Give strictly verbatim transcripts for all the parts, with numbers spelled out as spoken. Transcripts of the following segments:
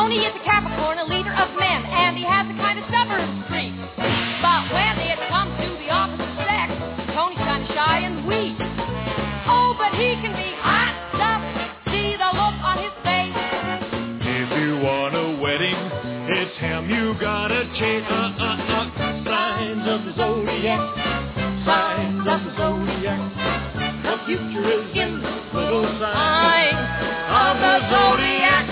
Tony is a Capricorn, a leader of men, and he has a kind of stubborn streak. But when it comes to the opposite sex, Tony's kind of shy and weak. Oh, but he can be hot stuff. See the look on his face. If you want a wedding, it's him you gotta chase. Uh, uh, uh. Signs of the zodiac. Signs of the zodiac. The future is in the little signs of the zodiac.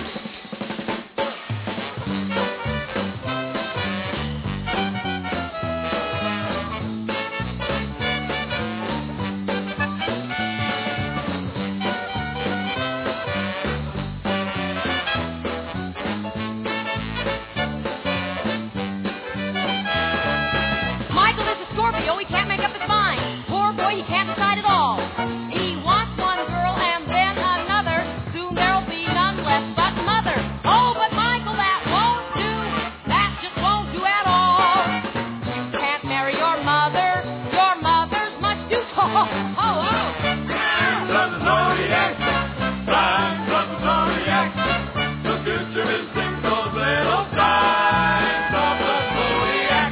He can't make up his mind. Poor boy, he can't decide at all. He wants one girl and then another. Soon there'll be none left but mother. Oh, but Michael, that won't do. That just won't do at all. You can't marry your mother. Your mother's much too tall. Oh, oh. Signs of the zodiac. Signs of the zodiac. The future is in those little signs of the zodiac.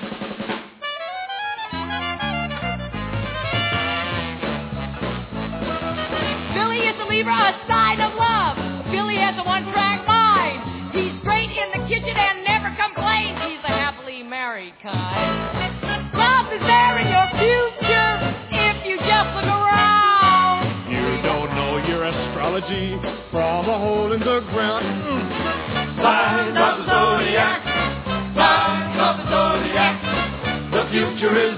Billy is a Libra, a sign of love. Billy has a one-track mind. He's great in the kitchen and never complains. He's a happily married kind. Love is there in your future if you just look around. You don't know your astrology from a hole in the ground. Mm. Signs of the zodiac. Signs of the zodiac. The future is